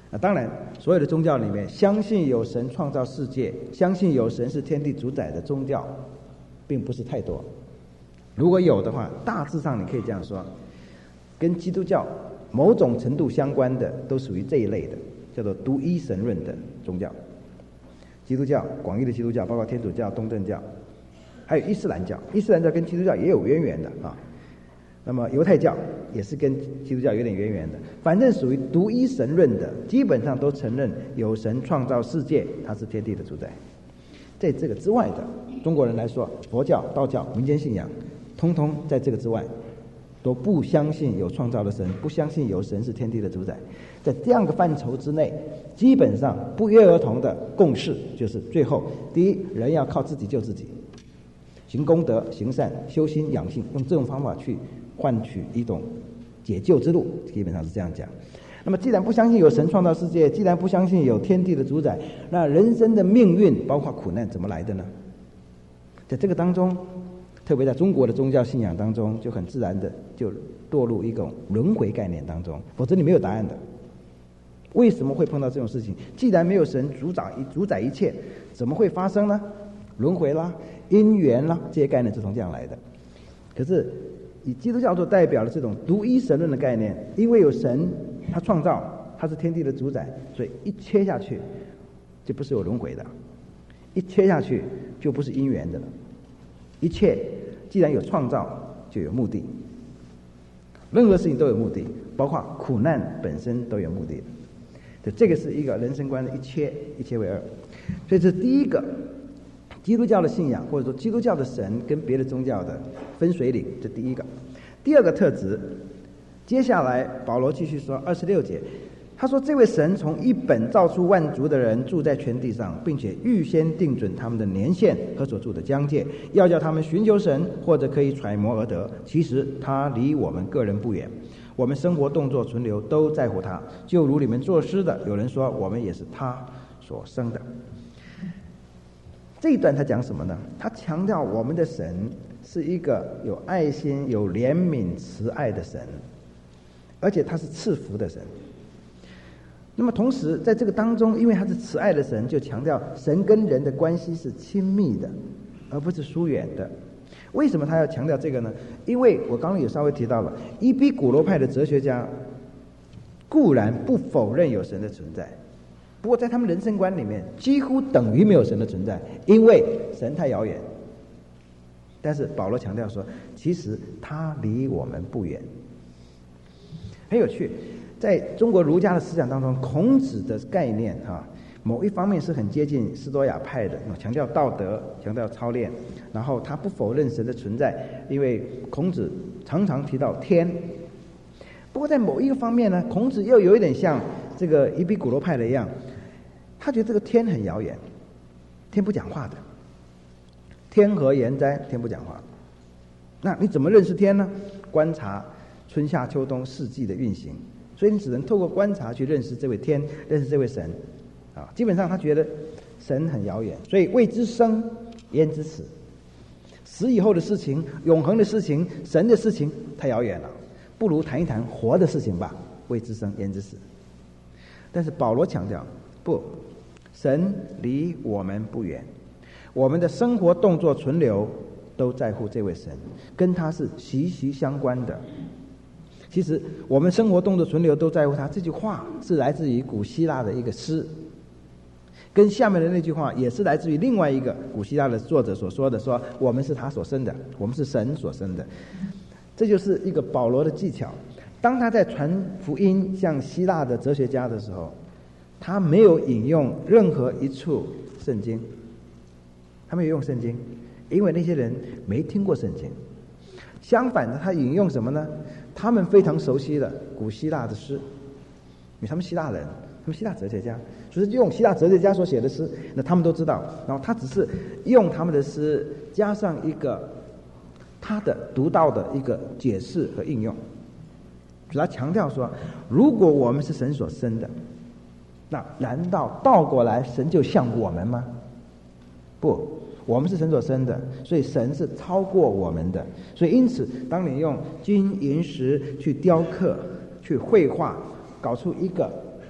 当然所有的宗教里面，相信有神创造世界，相信有神是天地主宰的宗教并不是太多。如果有的话，大致上你可以这样说，跟基督教某种程度相关的都属于这一类的，叫做独一神论的宗教。基督教，广义的基督教，包括天主教、东正教，还有伊斯兰教。伊斯兰教跟基督教也有渊源的啊。那么犹太教也是跟基督教有点渊源的，反正属于独一神论的，基本上都承认有神创造世界，他是天地的主宰。在这个之外的中国人来说，佛教、道教、民间信仰通通在这个之外，都不相信有创造的神，不相信有神是天地的主宰。在这样的范畴之内，基本上不约而同的共识就是最后，第一，人要靠自己救自己，行功德、行善、修心养性，用这种方法去换取一种解救之路，基本上是这样讲。那么既然不相信有神创造世界，既然不相信有天地的主宰，那人生的命运包括苦难怎么来的呢？在这个当中，特别在中国的宗教信仰当中，就很自然的就堕入一种轮回概念当中，否则你没有答案的。为什么会碰到这种事情？既然没有神主宰一切，怎么会发生呢？轮回啦、因缘啦，这些概念是从这样来的。可是以基督教所代表的这种独一神论的概念，因为有神，他创造，他是天地的主宰，所以一切下去就不是有轮回的，一切下去就不是因缘的了。一切既然有创造，就有目的。任何事情都有目的，包括苦难本身都有目的。这个是一个人生观的一切为二。所以这是第一个基督教的信仰，或者说基督教的神跟别的宗教的分水岭，这第一个。第二个特质，接下来保罗继续说26节，他说这位神从一本造出万族的人住在全地上，并且预先定准他们的年限和所住的疆界，要叫他们寻求神，或者可以揣摩而得。其实他离我们个人不远，我们生活动作存留都在乎他，就如你们作诗的，有人说我们也是他所生的。这一段他讲什么呢？他强调我们的神是一个有爱心、有怜悯、慈爱的神，而且他是赐福的神。那么同时在这个当中，因为他是慈爱的神，就强调神跟人的关系是亲密的，而不是疏远的。为什么他要强调这个呢？因为我刚刚也稍微提到了，伊壁古罗派的哲学家固然不否认有神的存在，不过在他们人生观里面几乎等于没有神的存在，因为神太遥远。但是保罗强调说，其实他离我们不远。很有趣，在中国儒家的思想当中，孔子的概念某一方面是很接近斯多亚派的，强调道德，强调操练，然后他不否认神的存在，因为孔子常常提到天。不过在某一个方面呢，孔子又有一点像这个伊壁古罗派的一样，他觉得这个天很遥远，天不讲话的，天何言哉，天不讲话。那你怎么认识天呢？观察春夏秋冬四季的运行，所以你只能透过观察去认识这位天，认识这位神基本上他觉得神很遥远，所以谓之生焉知死，死以后的事情，永恒的事情，神的事情太遥远了，不如谈一谈活的事情吧，谓之生焉知死。但是保罗强调，不，神离我们不远，我们的生活动作存留都在乎这位神，跟他是息息相关的。其实我们生活动作存留都在乎他，这句话是来自于古希腊的一个诗，跟下面的那句话也是来自于另外一个古希腊的作者所说的，说我们是他所生的，我们是神所生的。这就是一个保罗的技巧。当他在传福音向希腊的哲学家的时候，他没有引用任何一处圣经，他没有用圣经，因为那些人没听过圣经。相反的，他引用什么呢？他们非常熟悉的古希腊的诗，因为他们希腊人，他们希腊哲学家，所以用希腊哲学家所写的诗，那他们都知道。然后他只是用他们的诗加上一个他的独到的一个解释和应用，所以他强调说，如果我们是神所生的，那难道倒过来神就像我们吗？不，我们是神所生的，所以神是超过我们的。所以因此当你用金银石去雕刻去绘画，搞出一个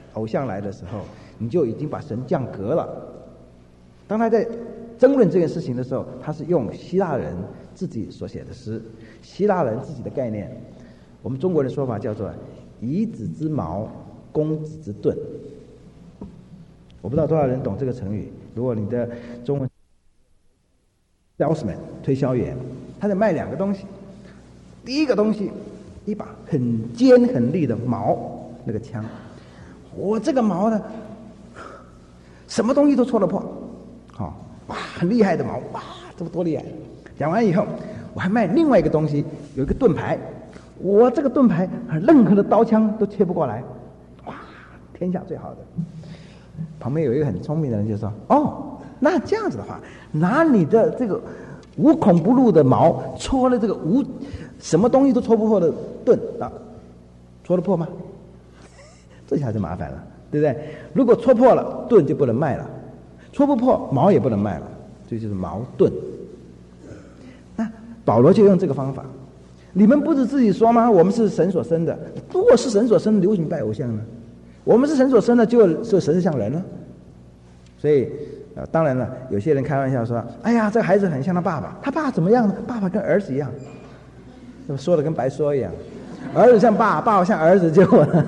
偶像来的时候，你就已经把神降格了。当他在争论这件事情的时候，他是用希腊人自己所写的诗，希腊人自己的概念，我们中国人说法叫做以子之矛攻子之盾。我不知道多少人懂这个成语，如果你的中文 salesman 推销员，他在卖两个东西，第一个东西一把很尖很利的矛，那个枪，我这个矛呢什么东西都戳得破，哇很厉害的矛，哇这么多厉害。讲完以后我还卖另外一个东西，有一个盾牌，我这个盾牌任何的刀枪都切不过来，哇天下最好的。旁边有一个很聪明的人就说，那这样子的话，拿你的这个无孔不入的矛戳了这个什么东西都戳不破的盾啊，戳得破吗？这下就麻烦了，对不对？如果戳破了，盾就不能卖了，戳不破，矛也不能卖了，这就是矛盾。那保罗就用这个方法，你们不是自己说吗？我们是神所生的，如果是神所生的，流行拜偶像呢？我们是神所生的，就神是像人了。所以当然了，有些人开玩笑说，哎呀这个孩子很像他爸爸，他爸怎么样呢？爸爸跟儿子一样，说的跟白说一样，儿子像爸，爸爸像儿子，结果呢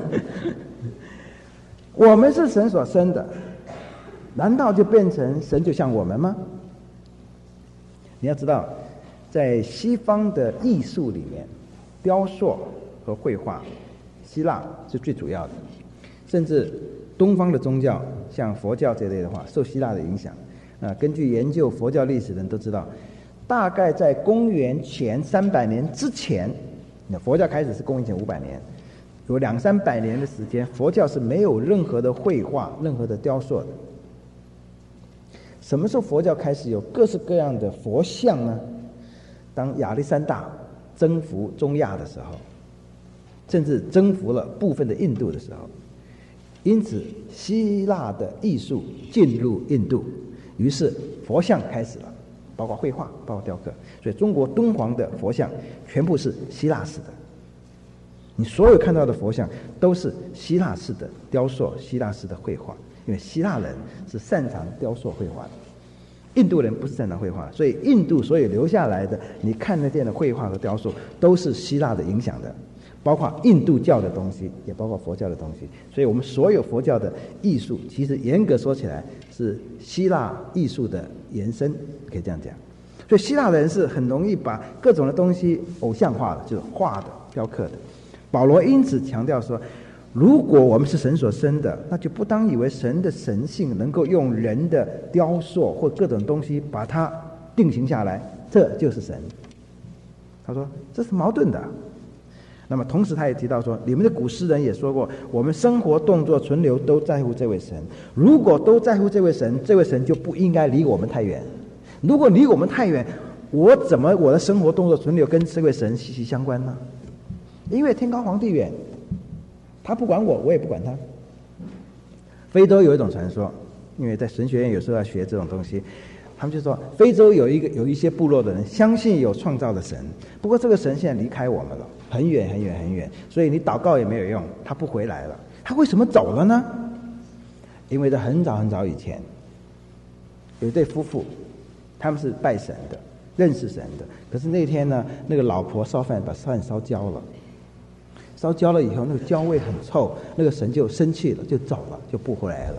我们是神所生的，难道就变成神就像我们吗？你要知道，在西方的艺术里面，雕塑和绘画，希腊是最主要的，甚至东方的宗教，像佛教这类的话，受希腊的影响。根据研究佛教历史的人都知道，大概在公元前300年之前，佛教开始是公元前500年，有200-300年的时间，佛教是没有任何的绘画、任何的雕塑的。什么时候佛教开始有各式各样的佛像呢？当亚历山大征服中亚的时候，甚至征服了部分的印度的时候，因此希腊的艺术进入印度，于是佛像开始了，包括绘画，包括雕刻。所以中国敦煌的佛像全部是希腊式的，你所有看到的佛像都是希腊式的雕塑，希腊式的绘画，因为希腊人是擅长雕塑绘画的，印度人不是擅长绘画，所以印度所有留下来的你看得见的绘画和雕塑都是希腊的影响的，包括印度教的东西，也包括佛教的东西。所以我们所有佛教的艺术，其实严格说起来是希腊艺术的延伸，可以这样讲。所以希腊人是很容易把各种的东西偶像化的，就是画的、雕刻的。保罗因此强调说，如果我们是神所生的，那就不当以为神的神性能够用人的雕塑或各种东西把它定型下来，这就是神。他说这是矛盾的。那么同时他也提到说，你们的古诗人也说过，我们生活动作存留都在乎这位神，如果都在乎这位神，这位神就不应该离我们太远。如果离我们太远，我的生活动作存留跟这位神息息相关呢？因为天高皇帝远，他不管我，我也不管他。非洲有一种传说，因为在神学院有时候要学这种东西，他们就说非洲有一些部落的人相信有创造的神，不过这个神现在离开我们了，很远很远很远，所以你祷告也没有用，他不回来了。他为什么走了呢？因为在很早很早以前，有一对夫妇，他们是拜神的，认识神的，可是那天呢，那个老婆烧饭把饭烧焦了，烧焦了以后，那个焦味很臭，那个神就生气了，就走了，就不回来了。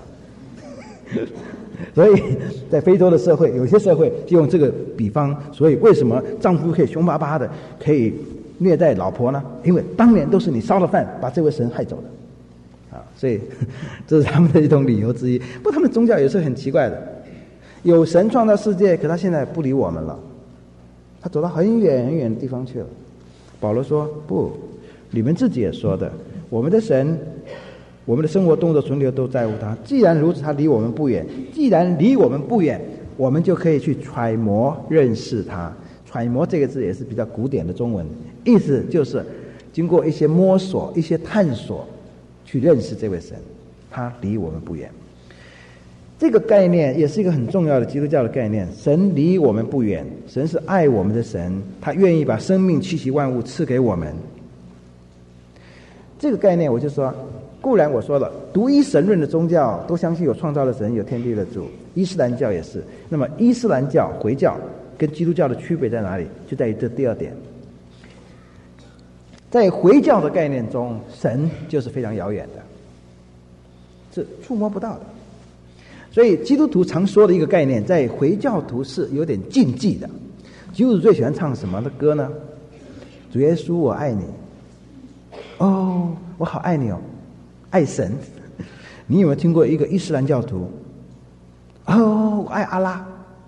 所以在非洲的社会，有些社会就用这个比方，所以为什么丈夫可以凶巴巴的可以虐待老婆呢？因为当年都是你烧了饭把这位神害走的啊，所以这是他们的一种理由之一。不过他们宗教也是很奇怪的，有神创造世界，可他现在不理我们了，他走到很远很远的地方去了。保罗说不，你们自己也说的，我们的神，我们的生活动作存留都在乎他。既然如此，他离我们不远。既然离我们不远，我们就可以去揣摩认识他。揣摩这个字也是比较古典的中文，意思就是经过一些摸索、一些探索，去认识这位神。他离我们不远。这个概念也是一个很重要的基督教的概念。神离我们不远，神是爱我们的神，他愿意把生命气息万物赐给我们。这个概念我就说， 固然我说了，独一神论的宗教都相信有创造的神，有天地的主，伊斯兰教也是。那么伊斯兰教、回教跟基督教的区别在哪里？就在于这第二点。在回教的概念中，神就是非常遥远的，是触摸不到的。所以基督徒常说的一个概念，在回教徒是有点禁忌的。基督徒最喜欢唱什么的歌呢？主耶稣我爱你，哦，我好爱你哦，爱神。你有没有听过一个伊斯兰教徒？哦，我爱阿拉。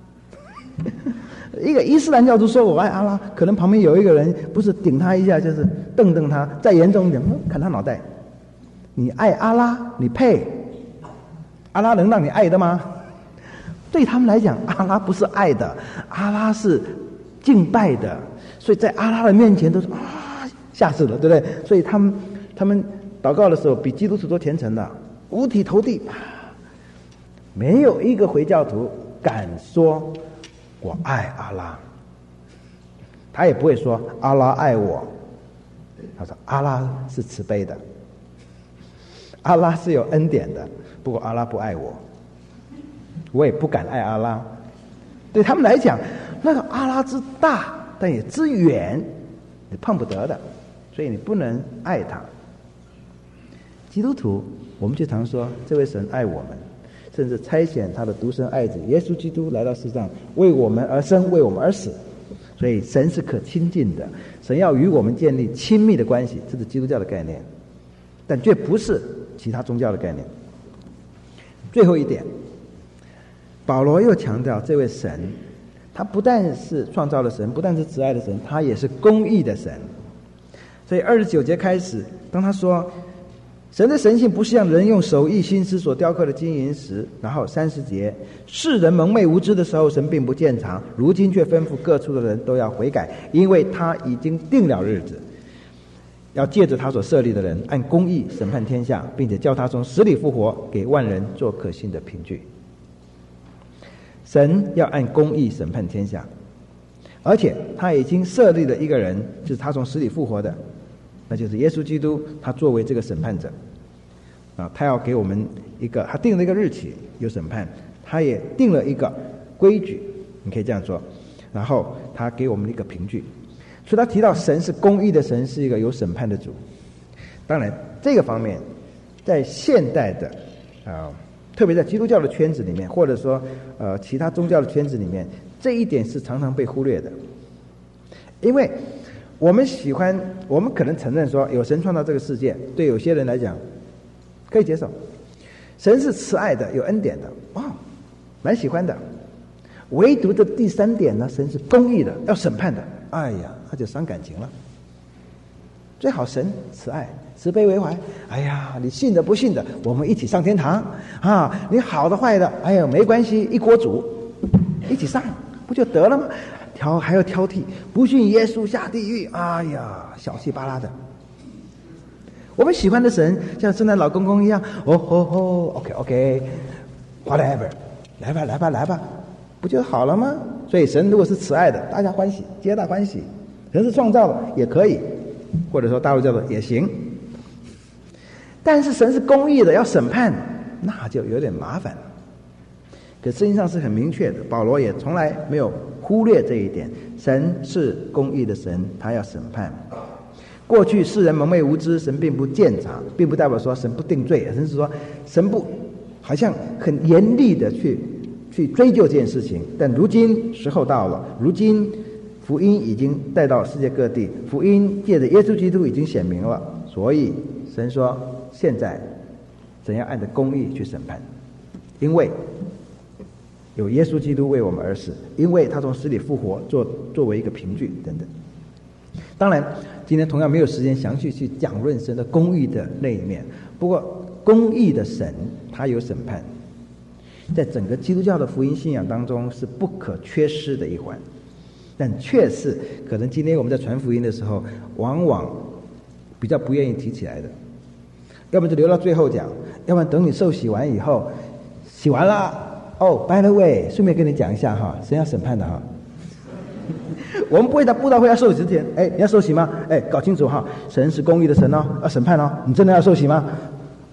一个伊斯兰教徒说我爱阿拉，可能旁边有一个人不是顶他一下，就是瞪他，再严重一点砍他脑袋。你爱阿拉，你配？阿拉能让你爱的吗？对他们来讲，阿拉不是爱的，阿拉是敬拜的，所以在阿拉的面前都是吓死了，对不对？所以他们祷告的时候比基督徒都虔诚的，五体投地。没有一个回教徒敢说我爱阿拉，他也不会说阿拉爱我，他说阿拉是慈悲的，阿拉是有恩典的，不过阿拉不爱我，我也不敢爱阿拉。对他们来讲，那个阿拉之大，但也之远，你碰不得的，所以你不能爱他。基督徒，我们就常说，这位神爱我们，甚至差遣他的独生爱子耶稣基督来到世上，为我们而生，为我们而死。所以神是可亲近的，神要与我们建立亲密的关系，这是基督教的概念，但绝不是其他宗教的概念。最后一点，保罗又强调这位神，他不但是创造的神，不但是慈爱的神，他也是公义的神。所以29节开始，当他说神的神性不是像人用手艺心思所雕刻的金银石，然后30节，世人蒙昧无知的时候，神并不见长，如今却吩咐各处的人都要悔改，因为他已经定了日子，要借着他所设立的人按公义审判天下，并且叫他从死里复活，给万人做可信的凭据。神要按公义审判天下，而且他已经设立了一个人，就是他从死里复活的，那就是耶稣基督，他作为这个审判者他要给我们一个，他定了一个日期有审判，他也定了一个规矩，你可以这样说，然后他给我们一个凭据。所以他提到神是公义的神，是一个有审判的主。当然这个方面在现代的特别在基督教的圈子里面，或者说其他宗教的圈子里面，这一点是常常被忽略的。因为我们可能承认说有神创造这个世界，对有些人来讲可以接受，神是慈爱的，有恩典的，蛮喜欢的。唯独这第3点呢，神是公义的，要审判的，哎呀，他就伤感情了。最好神慈爱，慈悲为怀，哎呀，你信的不信的，我们一起上天堂啊！你好的坏的，哎呀，没关系，一锅煮，一起上，不就得了吗？还要挑剔，不信耶稣下地狱，哎呀，小气巴拉的。我们喜欢的神像圣诞老公公一样，OK whatever， 来吧，不就好了吗？所以神如果是慈爱的，大家欢喜，皆大欢喜；神是创造的也可以，或者说大陆叫做也行。但是神是公义的，要审判，那就有点麻烦了。可圣经上是很明确的，保罗也从来没有忽略这一点，神是公义的神，他要审判。过去世人蒙昧无知，神并不鉴察，并不代表说神不定罪，神是说神不好像很严厉的去追究这件事情。但如今时候到了，如今福音已经带到世界各地，福音借着耶稣基督已经显明了，所以神说现在怎样按着公义去审判，因为有耶稣基督为我们而死，因为他从死里复活，作为一个凭据等等。当然今天同样没有时间详细去讲论神的公义的那一面，不过公义的神他有审判，在整个基督教的福音信仰当中是不可缺失的一环，但却是可能今天我们在传福音的时候往往比较不愿意提起来的，要不然就留到最后讲，要不然等你受洗完以后，洗完了by the way， 顺便跟你讲一下哈，神要审判的哈。我们不会在布道会要受洗之前，你要受洗吗？搞清楚哈，神是公义的神哦，要审判哦，你真的要受洗吗？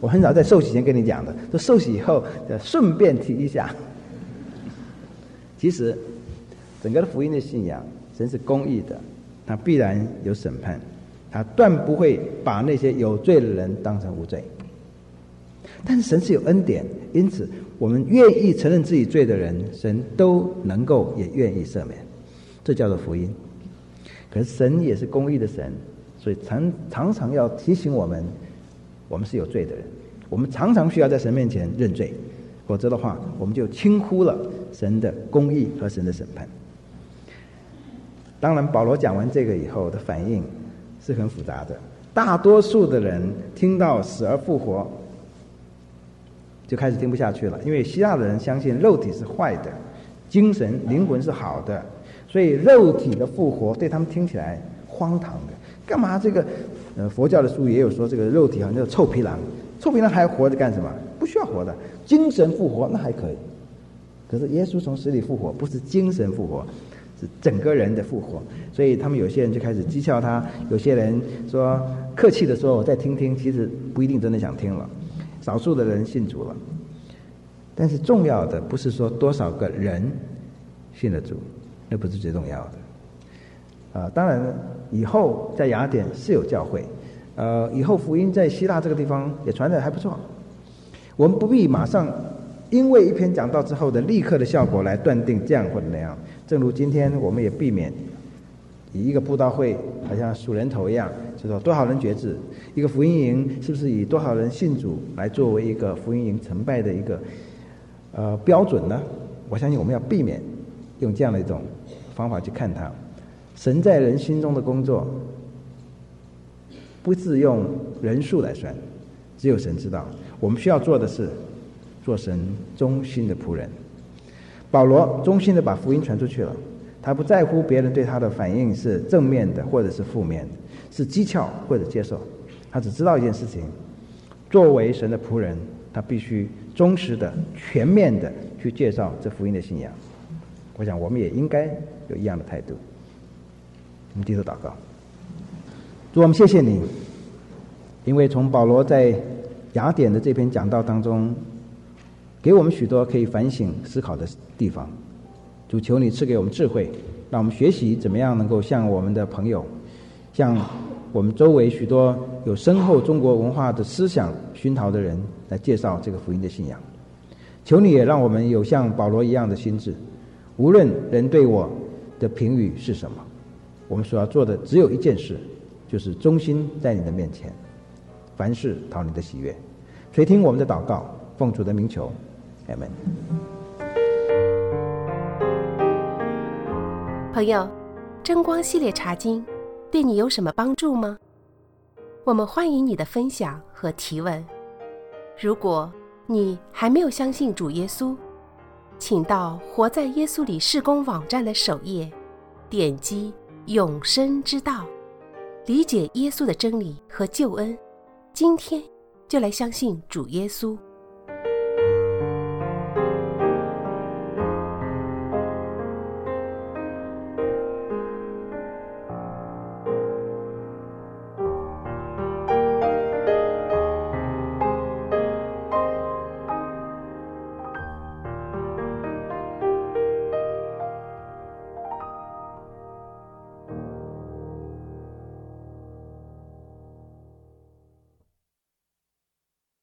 我很少在受洗前跟你讲的，就受洗以后顺便提一下。其实整个的福音的信仰，神是公义的，他必然有审判，他断不会把那些有罪的人当成无罪。但是神是有恩典，因此我们愿意承认自己罪的人，神都能够也愿意赦免，这叫做福音。可是神也是公义的神，所以常常要提醒我们，我们是有罪的人，我们常常需要在神面前认罪，否则的话我们就轻忽了神的公义和神的审判。当然保罗讲完这个以后的反应是很复杂的，大多数的人听到死而复活就开始听不下去了，因为希腊的人相信肉体是坏的，精神灵魂是好的，所以肉体的复活对他们听起来荒唐的。干嘛这个佛教的书也有说，这个肉体好像臭皮囊，臭皮囊还活着干什么？不需要活的。精神复活那还可以，可是耶稣从死里复活不是精神复活，是整个人的复活。所以他们有些人就开始讥笑他，有些人说客气的说我再听听，其实不一定真的想听了。少数的人信主了，但是重要的不是说多少个人信了主，那不是最重要的。当然以后在雅典是有教会，以后福音在希腊这个地方也传得还不错。我们不必马上因为一篇讲道之后的立刻的效果来断定这样或者那样。正如今天我们也避免以一个布道会好像数人头一样，就说多少人决志，一个福音营是不是以多少人信主来作为一个福音营成败的一个标准呢？我相信我们要避免用这样的一种方法去看它。神在人心中的工作不是用人数来算，只有神知道。我们需要做的是做神忠心的仆人。保罗忠心的把福音传出去了，他不在乎别人对他的反应是正面的或者是负面的，是讥诮或者接受，他只知道一件事情，作为神的仆人，他必须忠实的全面的去介绍这福音的信仰。我想我们也应该有一样的态度。我们低头祷告。主，我们谢谢你，因为从保罗在雅典的这篇讲道当中给我们许多可以反省思考的地方。主，求你赐给我们智慧，让我们学习怎么样能够向我们的朋友，向我们周围许多有深厚中国文化的思想熏陶的人来介绍这个福音的信仰。求你也让我们有像保罗一样的心智，无论人对我的评语是什么，我们所要做的只有一件事，就是忠心在你的面前，凡事讨你的喜悦。垂听我们的祷告，奉主的名求，阿们。 朋友，真光系列查经对你有什么帮助吗？我们欢迎你的分享和提问。如果你还没有相信主耶稣，请到活在耶稣里事工网站的首页，点击永生之道，理解耶稣的真理和救恩。今天就来相信主耶稣。